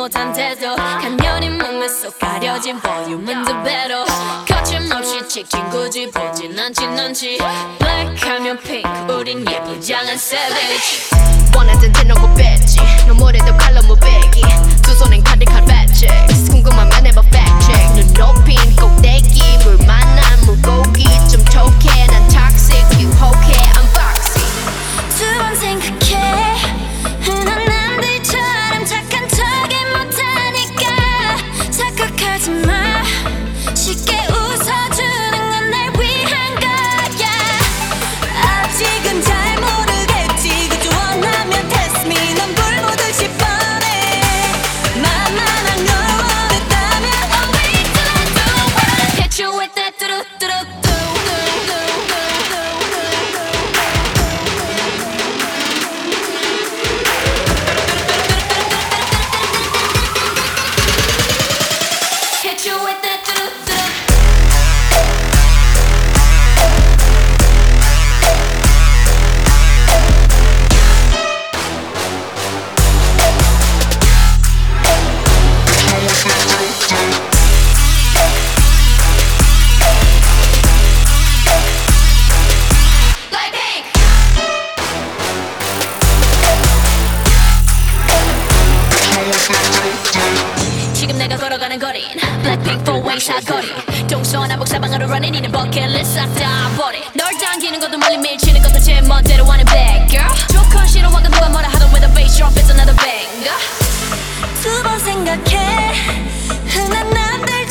못한 태도 간녀히 목매 속 가려진 볼륨은 두 배로 거침없이 찍힌 굳이 보진 않지 눈치 블랙하면 핑크 우린 예쁘장한 savage 원하던 대놓고 뺐지 너무래도 칼로 무배기 두 손엔 가득한 배치 궁금하면 해봐 fact check 눈 높인 꼭대기 물 만난 물고기 좀 톡해 난 toxic 유혹해 I'm foxy 두 번 생각해 흔한 남들처럼 착한 척이 못하니까 착각하지 마 쉽게 웃어주는 건 날 위한 거야 아직은 잘 모르겠지 그저 원하면 test me 넌 불보듯이 뻔해 만만한 걸 원했다면 Oh wait till I do what I hit you with that do-do-do-do Hit you with that do-do-do Blackpink 지금 내가 걸어가는 거린 Blackpink four-way 사거리 동서남북 사방으로 running 이는 버킷리스트 싹 다 버리 널 당기는 것도 멀리 밀치는 것도 제 멋대로 하는 bad girl 조건 싫어하고 누가 뭐라 하던 with a bass drop it's another banger 두 번 생각해 흔한 남들